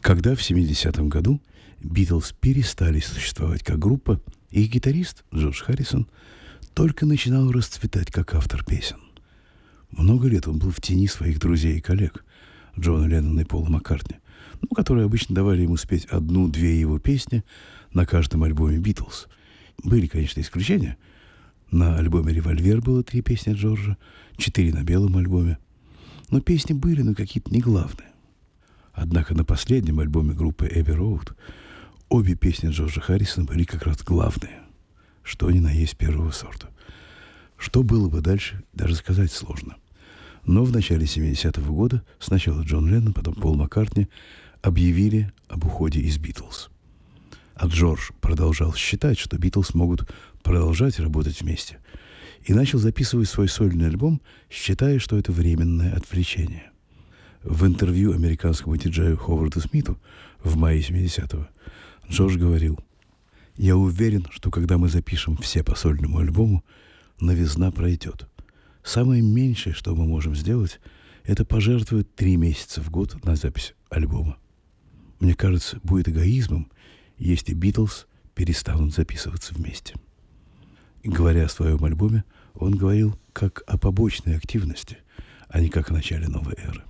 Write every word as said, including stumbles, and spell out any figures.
Когда в семидесятом году Битлз перестали существовать как группа, их гитарист Джордж Харрисон только начинал расцветать как автор песен. Много лет он был в тени своих друзей и коллег Джона Леннона и Пола Маккартни, ну, которые обычно давали ему спеть одну-две его песни на каждом альбоме Битлз. Были, конечно, исключения. На альбоме «Револьвер» было три песни Джорджа, четыре на белом альбоме. Но песни были, но какие-то не главные. Однако на последнем альбоме группы Эбби Роуд обе песни Джорджа Харрисона были как раз главные, что ни на есть первого сорта. Что было бы дальше, даже сказать сложно. Но в начале семидесятого года сначала Джон Леннон, потом Пол Маккартни объявили об уходе из Битлз. А Джордж продолжал считать, что Битлз могут продолжать работать вместе, и начал записывать свой сольный альбом, считая, что это временное отвлечение. В интервью американскому диджею Ховарду Смиту в мае семидесятого Джордж говорил: «Я уверен, что когда мы запишем все по сольному альбому, новизна пройдет. Самое меньшее, что мы можем сделать, это пожертвовать три месяца в год на запись альбома. Мне кажется, будет эгоизмом, если Битлз перестанут записываться вместе». И говоря о своем альбоме, он говорил как о побочной активности, а не как о начале новой эры.